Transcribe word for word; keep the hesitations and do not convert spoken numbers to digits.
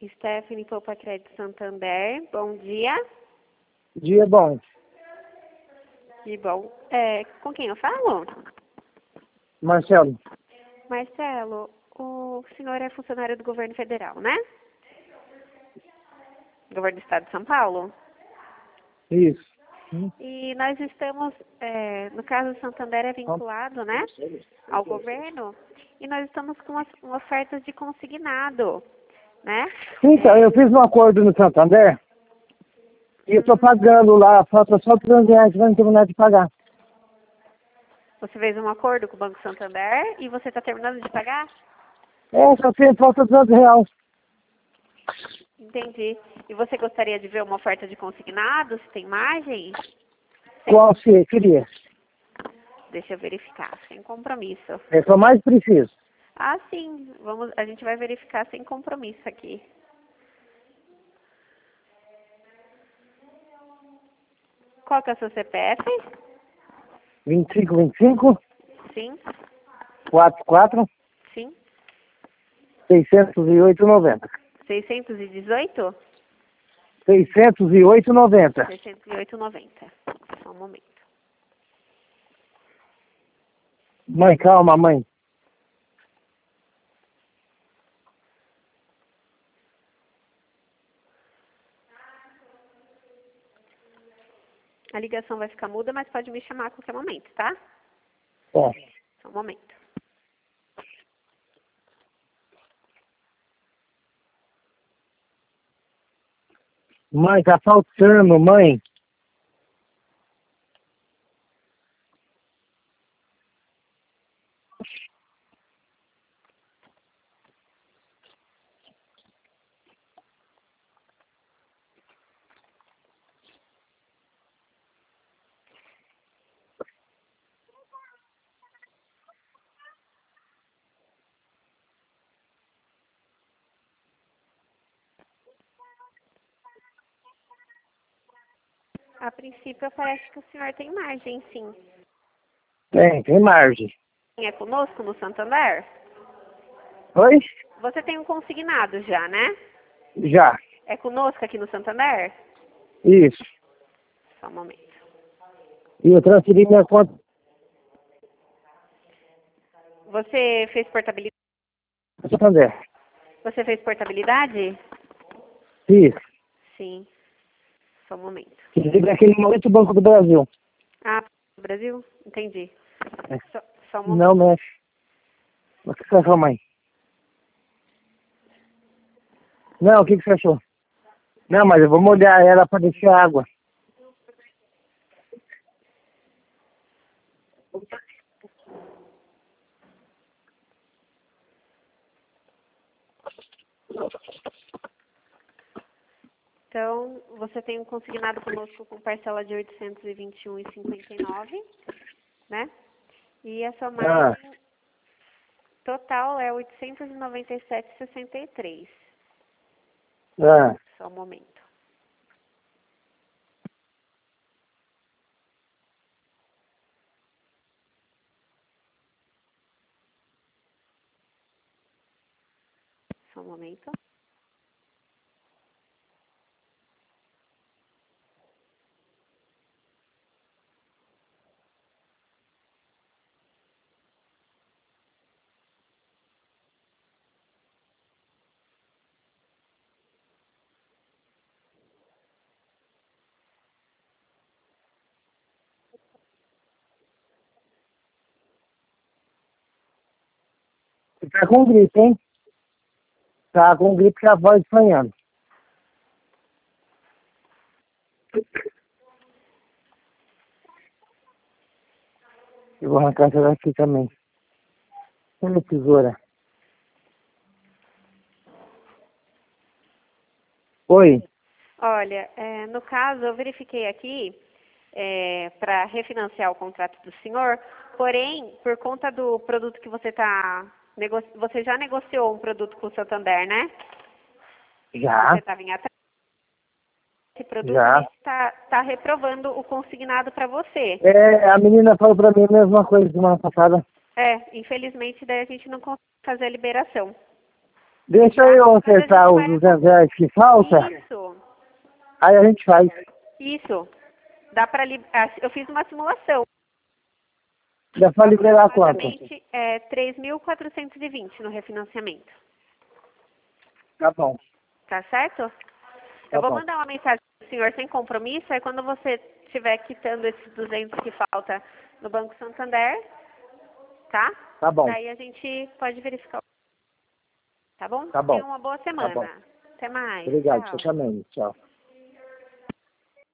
Stephanie Poupa Crédito Santander, bom dia. Dia bom. E bom, é, com quem eu falo? Marcelo. Marcelo, o senhor é funcionário do governo federal, né? Governo do estado de São Paulo? Isso. Hum. E nós estamos, é, no caso do Santander é vinculado, né, ao governo, e nós estamos com as, com ofertas de consignado, né? Então, eu fiz um acordo no Santander e eu estou pagando lá, falta só trezentos reais para não terminar de pagar. Você fez um acordo com o Banco Santander e você está terminando de pagar? É, só tem falta duzentos reais. Entendi. E você gostaria de ver uma oferta de consignado, se tem margem? Qual se queria? Deixa eu verificar, sem compromisso. É só mais preciso. Ah, sim. Vamos, a gente vai verificar sem compromisso aqui. Qual que é o seu C P F? vinte e cinco, vinte e cinco, Sim, quarenta e quatro, sim. seiscentos e oito, noventa. seiscentos e dezoito? seiscentos e oito, noventa. seiscentos e oito e noventa. Só um momento. Mãe, calma, mãe. A ligação vai ficar muda, mas pode me chamar a qualquer momento, tá? Ó. Só um momento. Mãe, tá faltando, mãe. A princípio, parece que o senhor tem margem, sim. Tem, tem margem. É conosco no Santander? Oi? Você tem um consignado já, né? Já. É conosco aqui no Santander? Isso. Só um momento. E eu transferi minha conta. Você fez portabilidade? Santander. Você fez portabilidade? Isso. Sim. Só um momento. Liga aquele momento Banco do Brasil. Ah, Brasil? Entendi. É. Só, só um momento. Não mexe. O que você achou, mãe? Não, o que, que você achou? Não, mas eu vou molhar ela para descer a água. Então, você tem um consignado conosco com parcela de oitocentos e vinte e um reais e cinquenta e nove centavos, né? E a sua margem Ah. total é oitocentos e noventa e sete reais e sessenta e três Ah. centavos. Só um momento. Só um momento. Você tá com gripe, hein? Tá com gripe com a voz fanhando. Eu vou arrancar essa daqui também. Olha a tesoura. Oi. Olha, é, no caso, eu verifiquei aqui é, para refinanciar o contrato do senhor, porém, por conta do produto que você está... Você já negociou um produto com o Santander, né? Já. Você estava em atraso. Esse produto Já. ele está tá reprovando o consignado para você. É, a menina falou pra mim a mesma coisa semana passada. É, infelizmente, daí a gente não consegue fazer a liberação. Deixa eu acertar os duzentos reais que falta, Isso, aí a gente faz. isso. Dá para eu fiz uma simulação. Dá pra liberar quanto? Aproximadamente é três mil quatrocentos e vinte no refinanciamento. Tá bom. Tá certo? Tá Eu vou bom. mandar uma mensagem pro senhor sem compromisso, aí quando você estiver quitando esses duzentos que falta no Banco Santander, tá? Tá bom. Daí a gente pode verificar. Tá bom? Tá bom. Tenha uma boa Tá bom. semana. Até mais. Obrigado, Tchau. você também. Tchau.